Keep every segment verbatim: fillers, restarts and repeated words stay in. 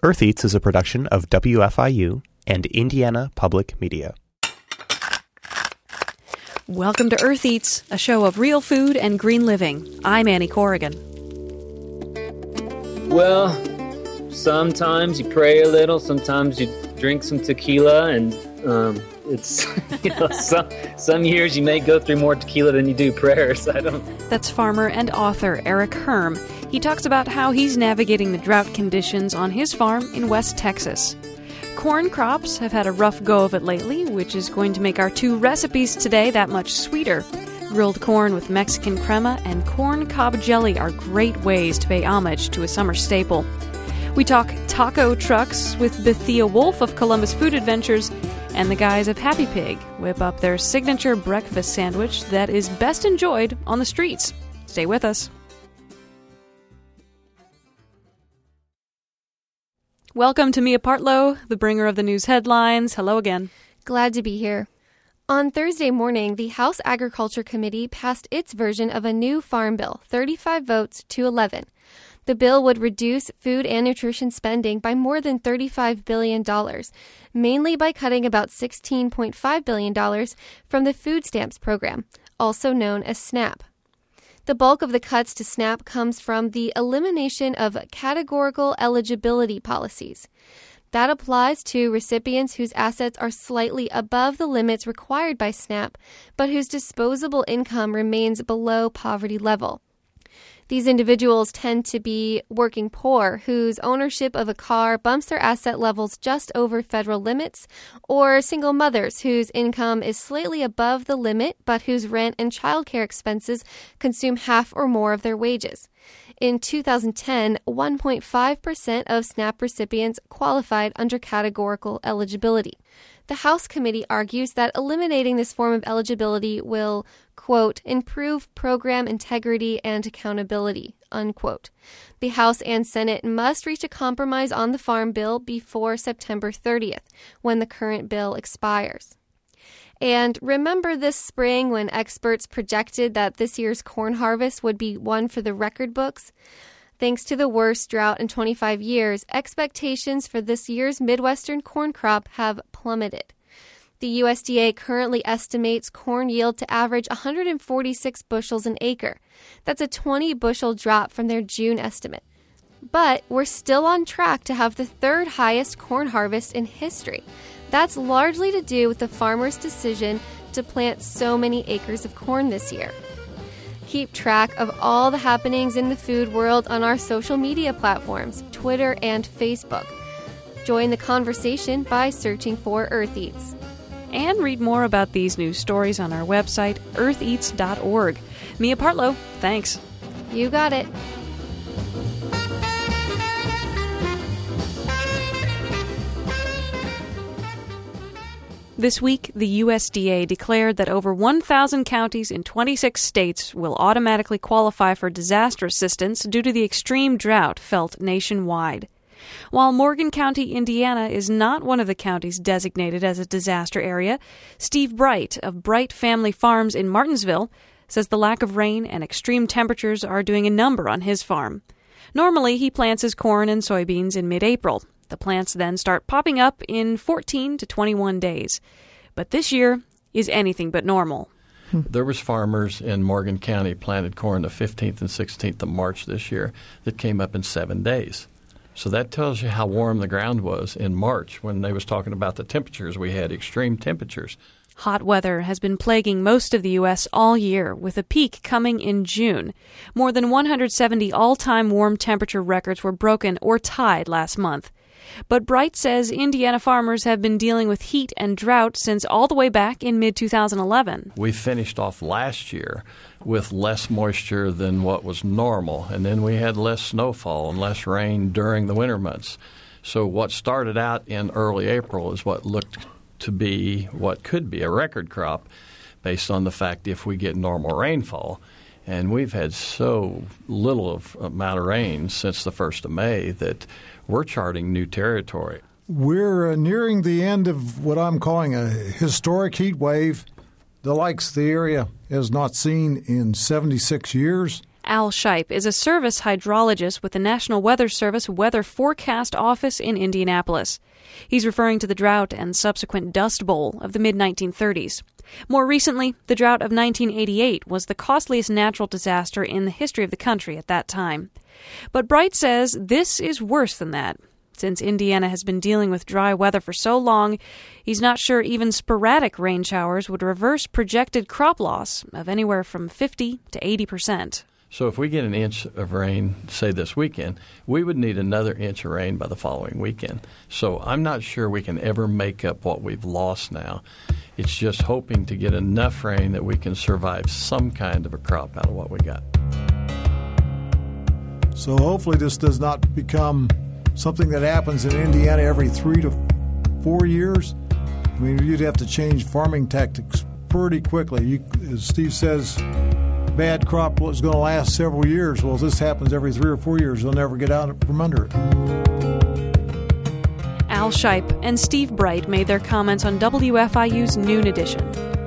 Earth Eats is a production of W F I U and Indiana Public Media. Welcome to Earth Eats, a show of real food and green living. I'm Annie Corrigan. Well, sometimes you pray a little, sometimes you drink some tequila, and um, it's, you know, some, some years you may go through more tequila than you do prayers. I don't. That's farmer and author Eric Herm. He talks about how he's navigating the drought conditions on his farm in West Texas. Corn crops have had a rough go of it lately, which is going to make our two recipes today that much sweeter. Grilled corn with Mexican crema and corn cob jelly are great ways to pay homage to a summer staple. We talk taco trucks with Bethia Wolf of Columbus Food Adventures, and the guys of Happy Pig whip up their signature breakfast sandwich that is best enjoyed on the streets. Stay with us. Welcome to Mia Partlow, the bringer of the news headlines. Hello again. Glad to be here. On Thursday morning, the House Agriculture Committee passed its version of a new farm bill, thirty-five votes to eleven. The bill would reduce food and nutrition spending by more than thirty-five billion dollars, mainly by cutting about sixteen point five billion dollars from the food stamps program, also known as SNAP. The bulk of the cuts to SNAP comes from the elimination of categorical eligibility policies. That applies to recipients whose assets are slightly above the limits required by SNAP, but whose disposable income remains below poverty level. These individuals tend to be working poor, whose ownership of a car bumps their asset levels just over federal limits, or single mothers whose income is slightly above the limit, but whose rent and childcare expenses consume half or more of their wages. In two thousand ten, one point five percent of SNAP recipients qualified under categorical eligibility. The House committee argues that eliminating this form of eligibility will, quote, improve program integrity and accountability, unquote. The House and Senate must reach a compromise on the Farm Bill before September thirtieth, when the current bill expires. And remember this spring when experts projected that this year's corn harvest would be one for the record books? Thanks to the worst drought in twenty-five years, expectations for this year's Midwestern corn crop have plummeted. The U S D A currently estimates corn yield to average one hundred forty-six bushels an acre. That's a twenty bushel drop from their June estimate. But we're still on track to have the third highest corn harvest in history. That's largely to do with the farmers' decision to plant so many acres of corn this year. Keep track of all the happenings in the food world on our social media platforms, Twitter and Facebook. Join the conversation by searching for Earth Eats. And read more about these news stories on our website, earth eats dot org. Mia Partlow, thanks. You got it. This week, the U S D A declared that over one thousand counties in twenty-six states will automatically qualify for disaster assistance due to the extreme drought felt nationwide. While Morgan County, Indiana, is not one of the counties designated as a disaster area, Steve Bright of Bright Family Farms in Martinsville says the lack of rain and extreme temperatures are doing a number on his farm. Normally, he plants his corn and soybeans in mid-April. The plants then start popping up in fourteen to twenty-one days. But this year is anything but normal. There was farmers in Morgan County planted corn the fifteenth and sixteenth of March this year that came up in seven days. So that tells you how warm the ground was in March when they was talking about the temperatures. We had extreme temperatures. Hot weather has been plaguing most of the U S all year, with a peak coming in June. More than one hundred seventy all-time warm temperature records were broken or tied last month. But Bright says Indiana farmers have been dealing with heat and drought since all the way back in mid twenty eleven. We finished off last year with less moisture than what was normal, and then we had less snowfall and less rain during the winter months. So what started out in early April is what looked to be what could be a record crop based on the fact if we get normal rainfall. And we've had so little of amount of rain since the first of May that we're charting new territory. We're uh, nearing the end of what I'm calling a historic heat wave, the likes the area has not seen in seventy-six years. Al Shipe is a service hydrologist with the National Weather Service Weather Forecast Office in Indianapolis. He's referring to the drought and subsequent Dust Bowl of the mid nineteen thirties. More recently, the drought of nineteen eighty-eight was the costliest natural disaster in the history of the country at that time. But Bright says this is worse than that. Since Indiana has been dealing with dry weather for so long, he's not sure even sporadic rain showers would reverse projected crop loss of anywhere from fifty to eighty percent. So if we get an inch of rain, say this weekend, we would need another inch of rain by the following weekend. So I'm not sure we can ever make up what we've lost now. It's just hoping to get enough rain that we can survive some kind of a crop out of what we got. So hopefully this does not become something that happens in Indiana every three to four years. I mean, you'd have to change farming tactics pretty quickly. You, as Steve says, bad crop is going to last several years. Well, if this happens every three or four years, they'll never get out from under it. Al Shipe and Steve Bright made their comments on W F I U's Noon Edition.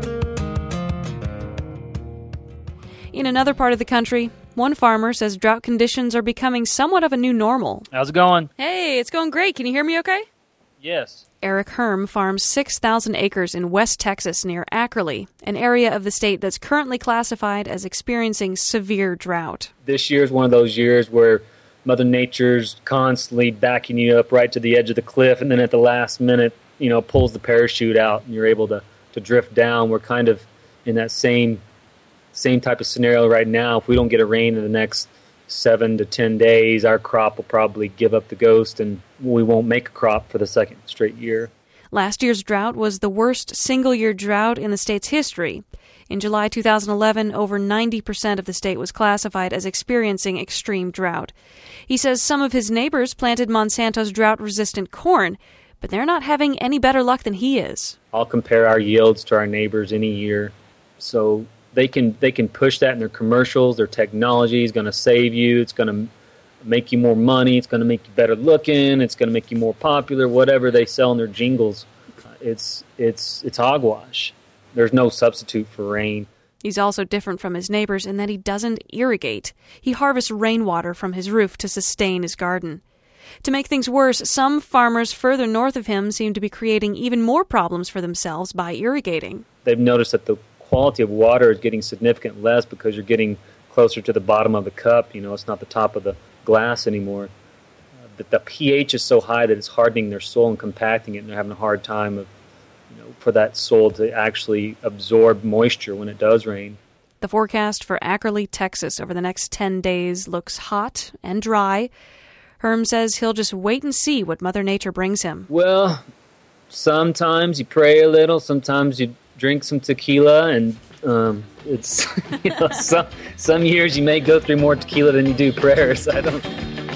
In another part of the country, one farmer says drought conditions are becoming somewhat of a new normal. How's it going? Hey, it's going great. Can you hear me okay? Yes. Eric Herm farms six thousand acres in West Texas near Ackerly, an area of the state that's currently classified as experiencing severe drought. This year is one of those years where Mother Nature's constantly backing you up right to the edge of the cliff, and then at the last minute, you know, pulls the parachute out, and you're able to, to drift down. We're kind of in that same same type of scenario right now. If we don't get a rain in the next seven to ten days, our crop will probably give up the ghost, and we won't make a crop for the second straight year. Last year's drought was the worst single-year drought in the state's history. In July two thousand eleven, over ninety percent of the state was classified as experiencing extreme drought. He says some of his neighbors planted Monsanto's drought-resistant corn, but they're not having any better luck than he is. I'll compare our yields to our neighbors any year, so They can they can push that in their commercials. Their technology is going to save you. It's going to make you more money. It's going to make you better looking. It's going to make you more popular. Whatever they sell in their jingles, it's it's it's hogwash. There's no substitute for rain. He's also different from his neighbors in that he doesn't irrigate. He harvests rainwater from his roof to sustain his garden. To make things worse, some farmers further north of him seem to be creating even more problems for themselves by irrigating. They've noticed that the quality of water is getting significantly less because you're getting closer to the bottom of the cup. You know, it's not the top of the glass anymore. Uh, but the pH is so high that it's hardening their soil and compacting it, and they're having a hard time of, you know, for that soil to actually absorb moisture when it does rain. The forecast for Ackerly, Texas over the next ten days looks hot and dry. Herm says he'll just wait and see what Mother Nature brings him. Well, sometimes you pray a little, sometimes you drink some tequila, and um, it's, you know, some, some years you may go through more tequila than you do prayers. I don't.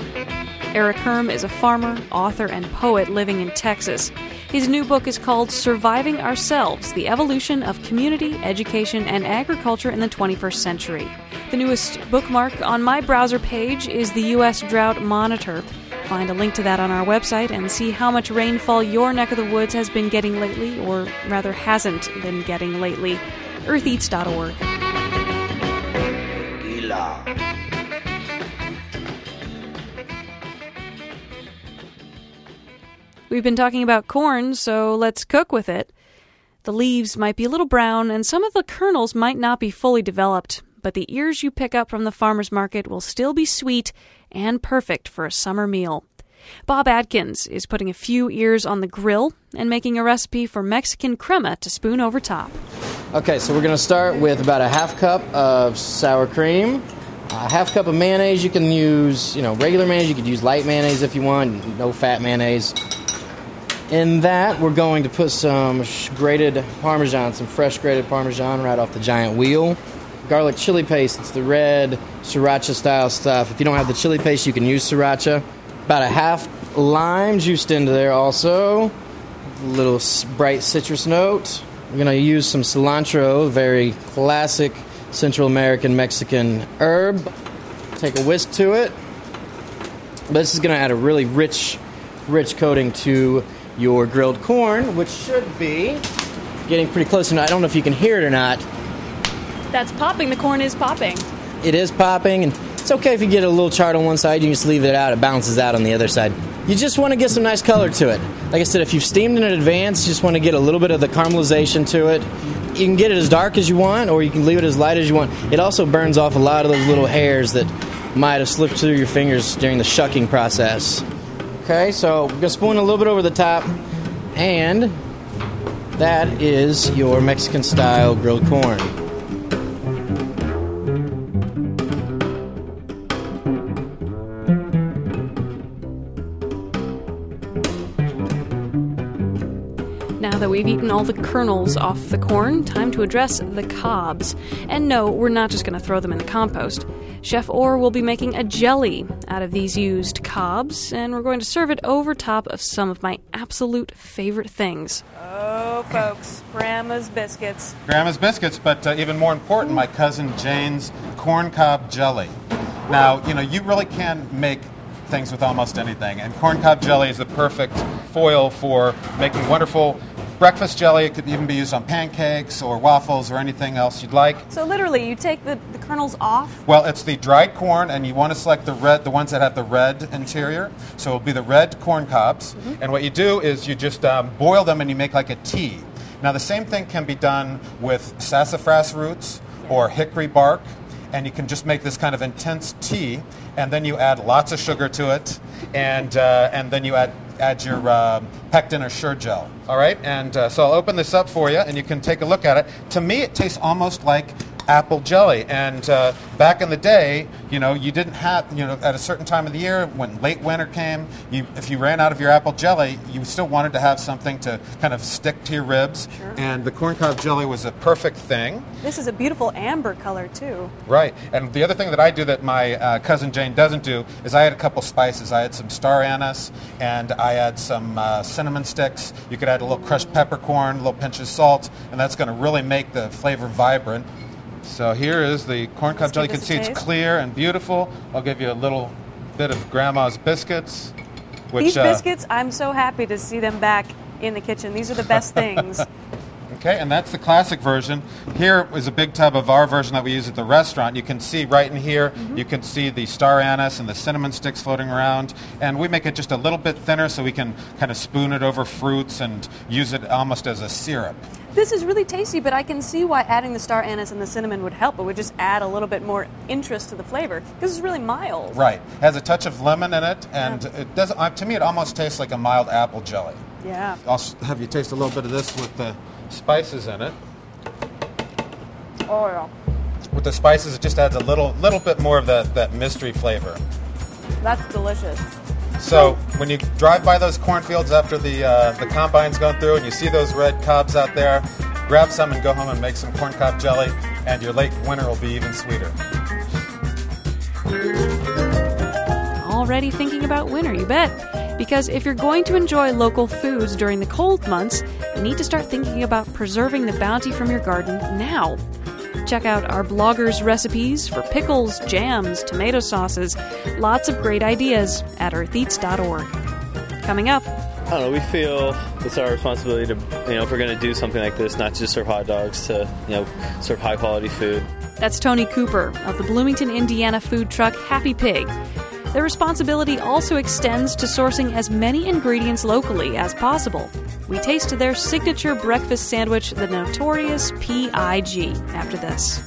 Eric Herm is a farmer, author, and poet living in Texas. His new book is called Surviving Ourselves, The Evolution of Community, Education, and Agriculture in the twenty-first Century. The newest bookmark on my browser page is the U S Drought Monitor. Find a link to that on our website and see how much rainfall your neck of the woods has been getting lately, or rather hasn't been getting lately. earth eats dot org. We've been talking about corn, so let's cook with it. The leaves might be a little brown, and some of the kernels might not be fully developed, but the ears you pick up from the farmer's market will still be sweet and perfect for a summer meal. Bob Adkins is putting a few ears on the grill and making a recipe for Mexican crema to spoon over top. Okay, so we're going to start with about a half cup of sour cream, a half cup of mayonnaise. You can use, you know, regular mayonnaise. You could use light mayonnaise if you want, no fat mayonnaise. In that, we're going to put some grated Parmesan, some fresh grated Parmesan right off the giant wheel. Garlic chili paste, it's the red sriracha-style stuff. If you don't have the chili paste, you can use sriracha. About a half lime juiced into there also. A little bright citrus note. We're going to use some cilantro, very classic Central American Mexican herb. Take a whisk to it. This is going to add a really rich, rich coating to your grilled corn, which should be getting pretty close. And I don't know if you can hear it or not. That's popping. The corn is popping. it is popping, and it's okay if you get a little charred on one side, you can just leave it out, it balances out on the other side. You just want to get some nice color to it. Like I said, if you've steamed in advance, you just want to get a little bit of the caramelization to it. You can get it as dark as you want, or you can leave it as light as you want. It also burns off a lot of those little hairs that might have slipped through your fingers during the shucking process. Okay, so we're going to spoon a little bit over the top, and that is your Mexican-style grilled corn. Now that we've eaten all the kernels off the corn, time to address the cobs. And no, we're not just going to throw them in the compost. Chef Orr will be making a jelly out of these used cobs, and we're going to serve it over top of some of my absolute favorite things. Oh, folks, Grandma's biscuits. Grandma's biscuits, but uh, even more important, my cousin Jane's corn cob jelly. Now, you know, you really can make things with almost anything, and corn cob jelly is the perfect foil for making wonderful breakfast jelly. It could even be used on pancakes or waffles or anything else you'd like. So literally, you take the, the kernels off? Well, it's the dried corn, and you want to select the red, the ones that have the red interior. So it'll be the red corn cobs. Mm-hmm. And what you do is you just um, boil them and you make like a tea. Now, the same thing can be done with sassafras roots or hickory bark, and you can just make this kind of intense tea, and then you add lots of sugar to it, and uh, and then you add add your uh, pectin or Sure-Gel. All right, and uh, so I'll open this up for you, and you can take a look at it. To me, it tastes almost like apple jelly. And uh, back in the day, you know, you didn't have, you know, at a certain time of the year, when late winter came, you, if you ran out of your apple jelly, you still wanted to have something to kind of stick to your ribs. Sure. And the corncob jelly was a perfect thing. This is a beautiful amber color, too. Right. And the other thing that I do that my uh, cousin Jane doesn't do is I add a couple spices. I add some star anise, and I add some uh, cinnamon sticks. You could add a little crushed peppercorn, a little pinch of salt, and that's going to really make the flavor vibrant. So here is the corncob Let's jelly. You give can see this a it's taste. clear and beautiful. I'll give you a little bit of Grandma's biscuits. Which, These uh, biscuits, I'm so happy to see them back in the kitchen. These are the best things. Okay, and that's the classic version. Here is a big tub of our version that we use at the restaurant. You can see right in here, mm-hmm. you can see the star anise and the cinnamon sticks floating around. And we make it just a little bit thinner so we can kind of spoon it over fruits and use it almost as a syrup. This is really tasty, but I can see why adding the star anise and the cinnamon would help. It would just add a little bit more interest to the flavor. This is really mild. Right. It has a touch of lemon in it, and yeah. it does. Uh, to me, it almost tastes like a mild apple jelly. Yeah. I'll have you taste a little bit of this with the spices in it. Oh, yeah. With the spices, it just adds a little little bit more of that, that mystery flavor. That's delicious. So when you drive by those cornfields after the uh, the combine's gone through and you see those red cobs out there, grab some and go home and make some corncob jelly, and your late winter will be even sweeter. Already thinking about winter, you bet. Because if you're going to enjoy local foods during the cold months, you need to start thinking about preserving the bounty from your garden now. Check out our bloggers' recipes for pickles, jams, tomato sauces. Lots of great ideas at earth eats dot org. Coming up. I don't know, we feel it's our responsibility to, you know, if we're going to do something like this, not just serve hot dogs, to, you know, serve high-quality food. That's Tony Cooper of the Bloomington, Indiana food truck Happy Pig. Their responsibility also extends to sourcing as many ingredients locally as possible. We taste their signature breakfast sandwich, the notorious P I G, after this.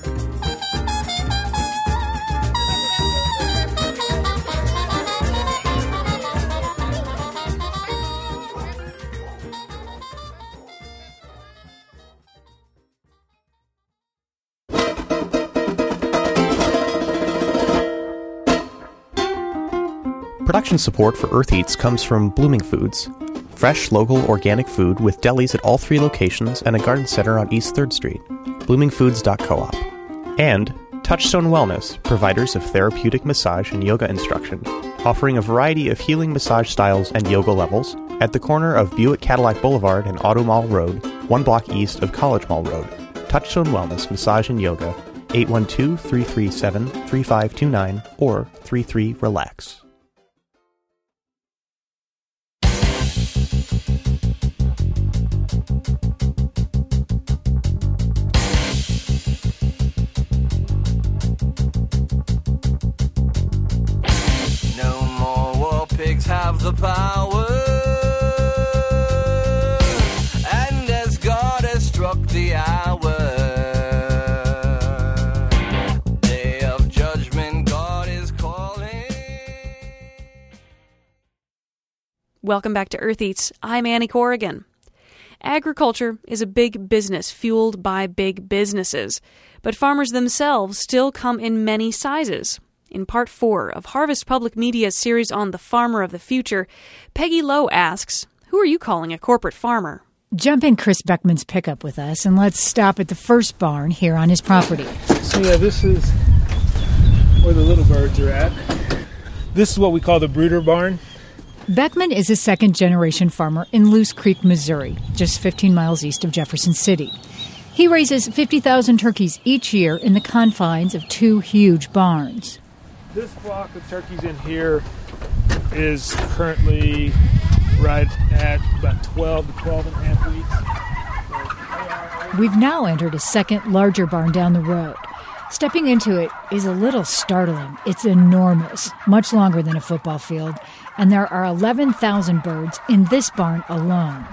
Production support for Earth Eats comes from Blooming Foods, fresh, local, organic food with delis at all three locations and a garden center on East third Street, blooming foods dot coop. And Touchstone Wellness, providers of therapeutic massage and yoga instruction, offering a variety of healing massage styles and yoga levels at the corner of Buick Cadillac Boulevard and Auto Mall Road, one block east of College Mall Road. Touchstone Wellness Massage and Yoga, eight one two, three three seven, three five two nine or three three relax. Welcome back to Earth Eats. I'm Annie Corrigan. Agriculture is a big business fueled by big businesses, but farmers themselves still come in many sizes. In part four of Harvest Public Media's series on the farmer of the future, Peggy Lowe asks, who are you calling a corporate farmer? Jump in Chris Beckman's pickup with us, and let's stop at the first barn here on his property. So yeah, this is where the little birds are at. This is what we call the brooder barn. Beckman is a second-generation farmer in Loose Creek, Missouri, just fifteen miles east of Jefferson City. He raises fifty thousand turkeys each year in the confines of two huge barns. This flock of turkeys in here is currently right at about twelve to twelve and a half weeks. We've now entered a second, larger barn down the road. Stepping into it is a little startling. It's enormous, much longer than a football field, and there are eleven thousand birds in this barn alone.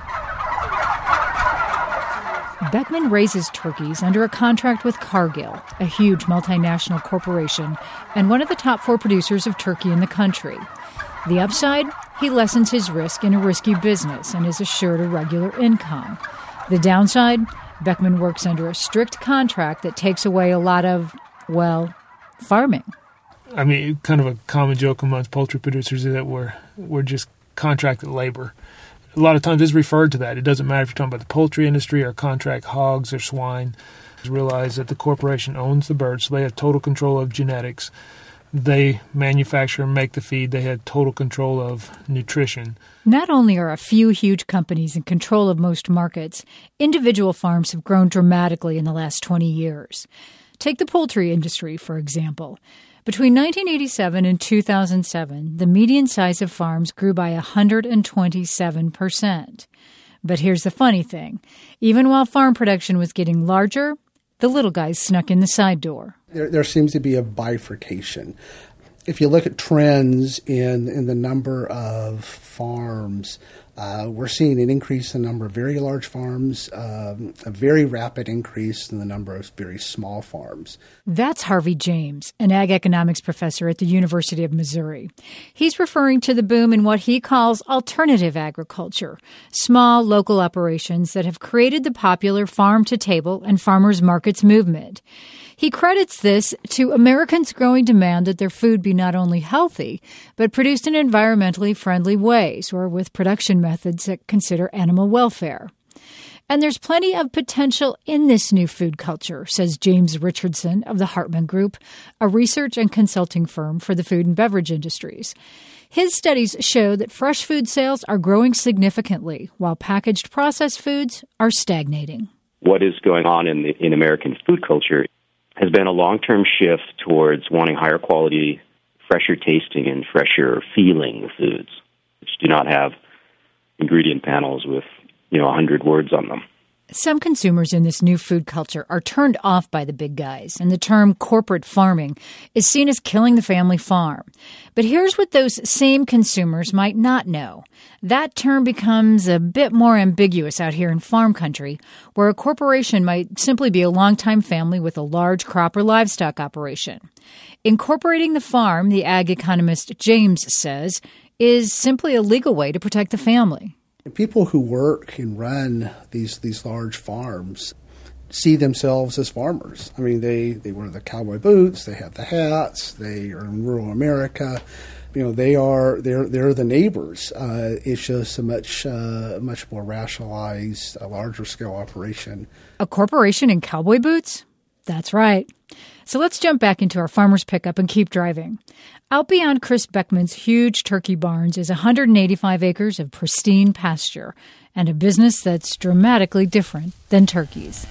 Beckman raises turkeys under a contract with Cargill, a huge multinational corporation and one of the top four producers of turkey in the country. The upside? He lessens his risk in a risky business and is assured a regular income. The downside? Beckman works under a strict contract that takes away a lot of, well, farming. I mean, kind of a common joke amongst poultry producers is that we're, we're just contracted labor. A lot of times it's referred to that. It doesn't matter if you're talking about the poultry industry or contract hogs or swine. Realize that the corporation owns the birds, so they have total control of genetics. They manufacture and make the feed. They have total control of nutrition. Not only are a few huge companies in control of most markets, individual farms have grown dramatically in the last twenty years. Take the poultry industry, for example. Between nineteen eighty-seven and two thousand seven, the median size of farms grew by one hundred twenty-seven percent. But here's the funny thing. Even while farm production was getting larger, the little guys snuck in the side door. There, there seems to be a bifurcation. If you look at trends in, in the number of farms, uh, we're seeing an increase in the number of very large farms, um, a very rapid increase in the number of very small farms. That's Harvey James, an ag economics professor at the University of Missouri. He's referring to the boom in what he calls alternative agriculture, small local operations that have created the popular farm-to-table and farmers markets movement. He credits this to Americans' growing demand that their food be not only healthy, but produced in environmentally friendly ways or with production methods that consider animal welfare. And there's plenty of potential in this new food culture, says James Richardson of the Hartman Group, a research and consulting firm for the food and beverage industries. His studies show that fresh food sales are growing significantly, while packaged processed foods are stagnating. What is going on in, the, in American food culture has been a long-term shift towards wanting higher quality, fresher tasting, and fresher feeling foods, which do not have ingredient panels with, you know, one hundred words on them. Some consumers in this new food culture are turned off by the big guys, and the term corporate farming is seen as killing the family farm. But here's what those same consumers might not know. That term becomes a bit more ambiguous out here in farm country, where a corporation might simply be a longtime family with a large crop or livestock operation. Incorporating the farm, the ag economist James says, is simply a legal way to protect the family. People who work and run these these large farms see themselves as farmers. I mean, they, they wear the cowboy boots, they have the hats, they are in rural America. You know, they are they're they're the neighbors. Uh, it's just a much uh, much more rationalized, a larger scale operation. A corporation in cowboy boots? That's right. So let's jump back into our farmer's pickup and keep driving. Out beyond Chris Beckman's huge turkey barns is one hundred eighty-five acres of pristine pasture and a business that's dramatically different than turkeys.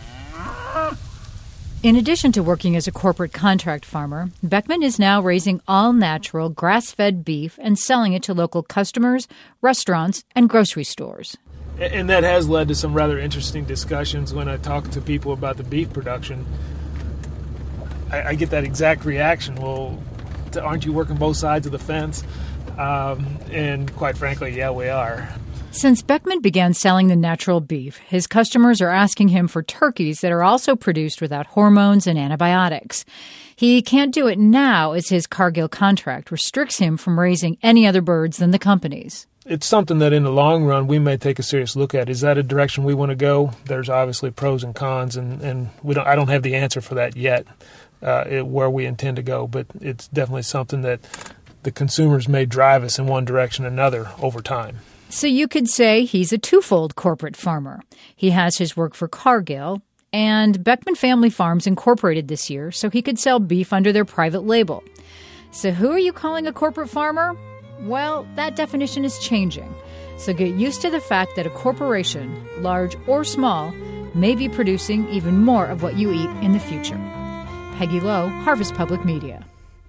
In addition to working as a corporate contract farmer, Beckman is now raising all-natural, grass-fed beef and selling it to local customers, restaurants, and grocery stores. And that has led to some rather interesting discussions when I talk to people about the beef production. I, I get that exact reaction. Well, aren't you working both sides of the fence? Um, and quite frankly, yeah, we are. Since Beckman began selling the natural beef, his customers are asking him for turkeys that are also produced without hormones and antibiotics. He can't do it now as his Cargill contract restricts him from raising any other birds than the company's. it's something that in the long run we may take a serious look at. Is that a direction we want to go? There's obviously pros and cons, and, and we don't. I don't have the answer for that yet, uh, it, where we intend to go. But it's definitely something that the consumers may drive us in one direction or another over time. So you could say he's a twofold corporate farmer. He has his work for Cargill and Beckman Family Farms Incorporated this year, so he could sell beef under their private label. So who are you calling a corporate farmer? Well, that definition is changing. So get used to the fact that a corporation, large or small, may be producing even more of what you eat in the future. Peggy Lowe, Harvest Public Media.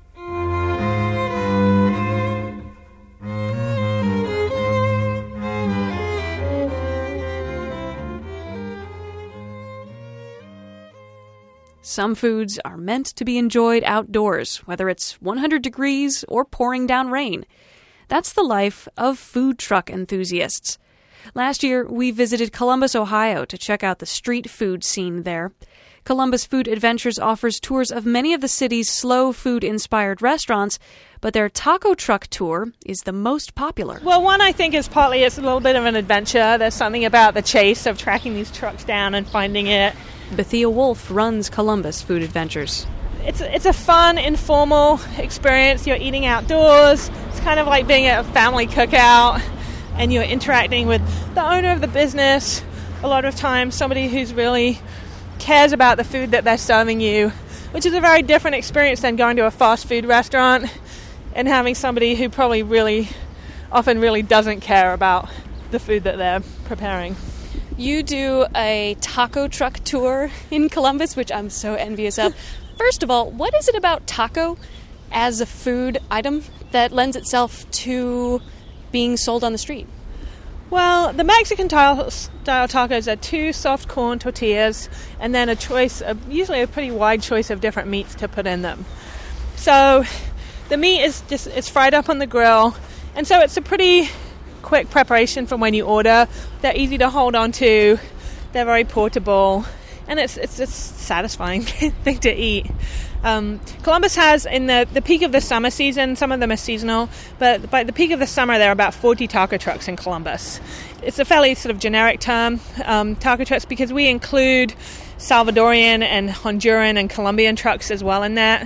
Some foods are meant to be enjoyed outdoors, whether it's one hundred degrees or pouring down rain. That's the life of food truck enthusiasts. Last year, we visited Columbus, Ohio to check out the street food scene there. Columbus Food Adventures offers tours of many of the city's slow food-inspired restaurants, but their taco truck tour is the most popular. Well, one, I think, is partly it's a little bit of an adventure. There's something about the chase of tracking these trucks down and finding it. Bethia Wolf runs Columbus Food Adventures. It's it's a fun, informal experience. You're eating outdoors. It's kind of like being at a family cookout, and you're interacting with the owner of the business. A lot of times, somebody who's really cares about the food that they're serving you, which is a very different experience than going to a fast food restaurant and having somebody who probably really, often really doesn't care about the food that they're preparing. You do a taco truck tour in Columbus, which I'm so envious of. First of all, what is it about taco as a food item that lends itself to being sold on the street? Well, the Mexican style tacos are two soft corn tortillas and then a choice, of, usually a pretty wide choice of different meats to put in them. So the meat is just it's fried up on the grill, and so it's a pretty quick preparation from when you order. They're easy to hold on to, they're very portable, and it's it's a satisfying thing to eat. Um, Columbus has, in the, the peak of the summer season, some of them are seasonal, but by the peak of the summer there are about forty taco trucks in Columbus. It's a fairly sort of generic term, um, taco trucks, because we include Salvadorian and Honduran and Colombian trucks as well in that.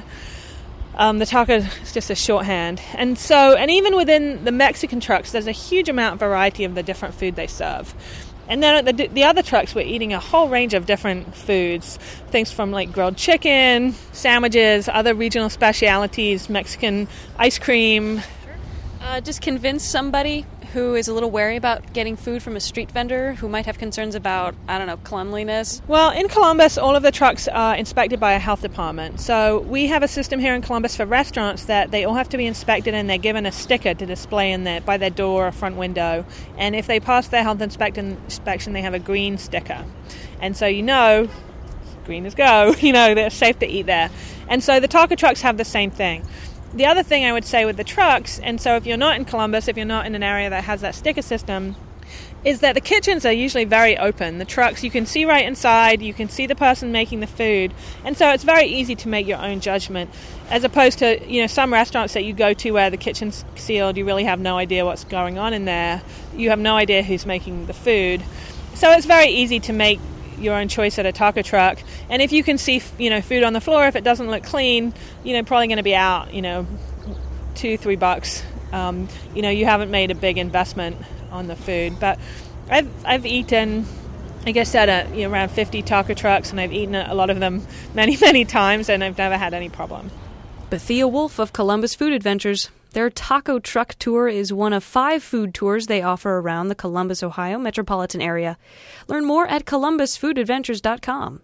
Um, the taco is just a shorthand. And so, and even within the Mexican trucks, there's a huge amount of variety of the different food they serve. And then at the, the other trucks, we're eating a whole range of different foods. Things from like grilled chicken, sandwiches, other regional specialities, Mexican ice cream. Uh, just convince somebody who is a little wary about getting food from a street vendor who might have concerns about, I don't know, cleanliness. Well, in Columbus, all of the trucks are inspected by a health department. So we have a system here in Columbus for restaurants that they all have to be inspected, and they're given a sticker to display in their, by their door or front window. And if they pass their health inspection, inspection, they have a green sticker. And so you know, green is go, you know, they're safe to eat there. And so the taco trucks have the same thing. The other thing I would say with the trucks, and so if you're not in Columbus, if you're not in an area that has that sticker system, is that the kitchens are usually very open. The trucks, you can see right inside, you can see the person making the food, and so it's very easy to make your own judgment, as opposed to, you know, some restaurants that you go to where the kitchen's sealed, you really have no idea what's going on in there, you have no idea who's making the food. So it's very easy to make your own choice at a taco truck, and if you can see, you know, food on the floor, if it doesn't look clean, you know, probably going to be out, you know, two, three bucks. Um, you know, you haven't made a big investment on the food. But I've I've eaten, like I said, at, you know, around fifty taco trucks, and I've eaten a lot of them many, many times, and I've never had any problem. Bethia Wolf of Columbus Food Adventures. Their taco truck tour is one of five food tours they offer around the Columbus, Ohio metropolitan area. Learn more at columbus food adventures dot com.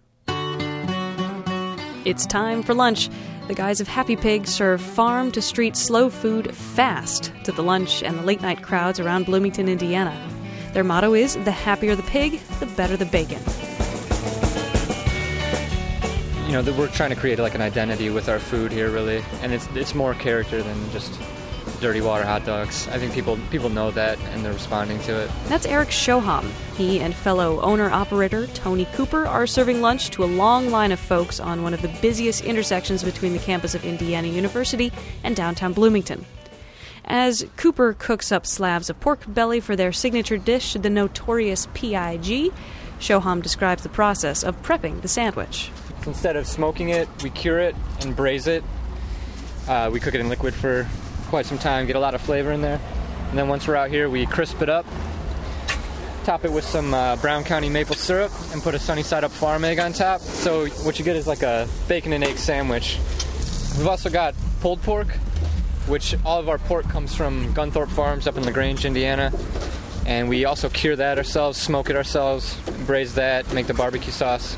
It's time for lunch. The guys of Happy Pig serve farm-to-street slow food fast to the lunch and the late-night crowds around Bloomington, Indiana. Their motto is, the happier the pig, the better the bacon. You know, we're trying to create like an identity with our food here, really, and it's it's more character than just dirty water hot dogs. I think people people know that, and they're responding to it. That's Eric Shoham. He and fellow owner-operator Tony Cooper are serving lunch to a long line of folks on one of the busiest intersections between the campus of Indiana University and downtown Bloomington. As Cooper cooks up slabs of pork belly for their signature dish, the notorious P I G, Shoham describes the process of prepping the sandwich. So instead of smoking it, we cure it and braise it. Uh, we cook it in liquid for quite some time, get a lot of flavor in there. And then once we're out here, we crisp it up, top it with some uh, Brown County maple syrup, and put a sunny side up farm egg on top. So what you get is like a bacon and egg sandwich. We've also got pulled pork, which all of our pork comes from Gunthorpe Farms up in LaGrange, Indiana. And we also cure that ourselves, smoke it ourselves, braise that, make the barbecue sauce.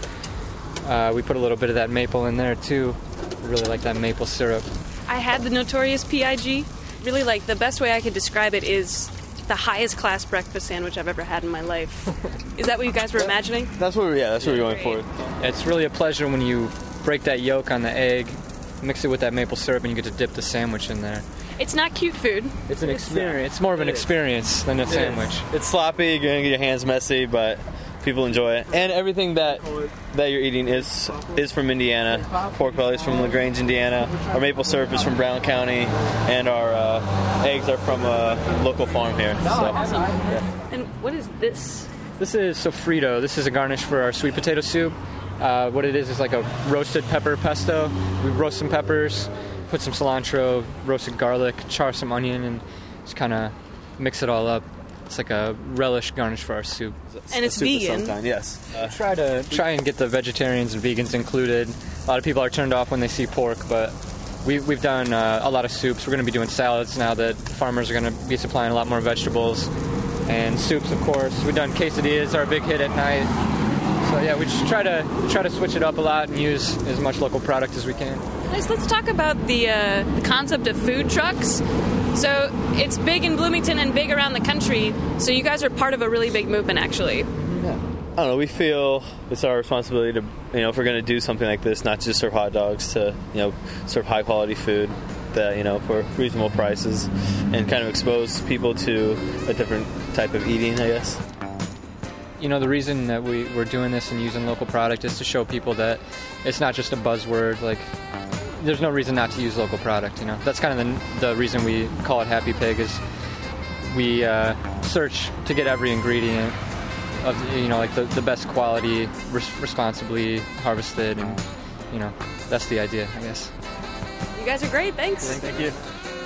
Uh, we put a little bit of that maple in there too. I really like that maple syrup. I had the notorious P I G. Really, like, the best way I could describe it is the highest class breakfast sandwich I've ever had in my life. Is that what you guys were imagining? That's what we're, yeah, that's what we're going for. It's really a pleasure when you break that yolk on the egg, mix it with that maple syrup, and you get to dip the sandwich in there. It's not cute food. It's an experience. It's more of an experience than a sandwich. It's sloppy, you're going to get your hands messy, but people enjoy it. And everything that that you're eating is is from Indiana. Pork belly is from LaGrange, Indiana. Our maple syrup is from Brown County, and our uh, eggs are from a local farm here. So, Awesome. yeah. And what is this? This is sofrito. This is a garnish for our sweet potato soup. Uh, what it is is like a roasted pepper pesto. We roast some peppers, put some cilantro, roasted garlic, char some onion, and just kind of mix it all up. It's like a relish garnish for our soup. And it's vegan. Yes. Uh, try to try and get the vegetarians and vegans included. A lot of people are turned off when they see pork, but we, we've done uh, a lot of soups. We're going to be doing salads now that farmers are going to be supplying a lot more vegetables. And soups, of course. We've done quesadillas, our big hit at night. So yeah, we just try to try to switch it up a lot and use as much local product as we can. Nice. Let's talk about the, uh, the concept of food trucks. So it's big in Bloomington and big around the country. So you guys are part of a really big movement, actually. Yeah. I don't know. We feel it's our responsibility to, you know, if we're going to do something like this, not just serve hot dogs, to, you know, serve high quality food that, you know, for reasonable prices, and kind of expose people to a different type of eating, I guess. You know, the reason that we, we're doing this and using local product is to show people that it's not just a buzzword. Like, there's no reason not to use local product, you know. That's kind of the, the reason we call it Happy Pig, is we uh, search to get every ingredient of, you know, like the, the best quality, res- responsibly harvested, and, you know, that's the idea, I guess. You guys are great. Thanks. Thank you.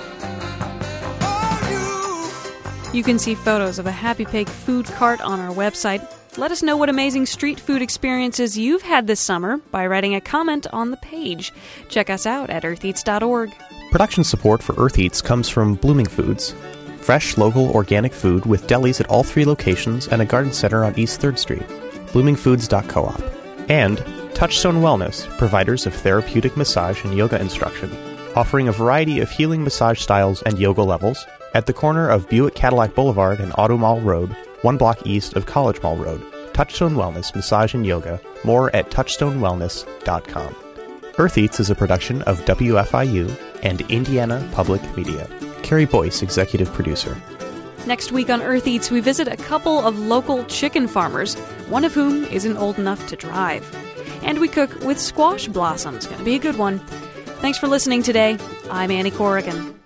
You can see photos of a Happy Pig food cart on our website. Let us know what amazing street food experiences you've had this summer by writing a comment on the page. Check us out at earth eats dot org. Production support for Earth Eats comes from Blooming Foods, fresh, local, organic food with delis at all three locations and a garden center on East third Street, blooming foods dot coop, and Touchstone Wellness, providers of therapeutic massage and yoga instruction, offering a variety of healing massage styles and yoga levels at the corner of Buick Cadillac Boulevard and Auto Mall Road, one block east of College Mall Road. Touchstone Wellness Massage and Yoga. More at touchstone wellness dot com. Earth Eats is a production of W F I U and Indiana Public Media. Carrie Boyce, executive producer. Next week on Earth Eats, we visit a couple of local chicken farmers, one of whom isn't old enough to drive. And we cook with squash blossoms. Going to be a good one. Thanks for listening today. I'm Annie Corrigan.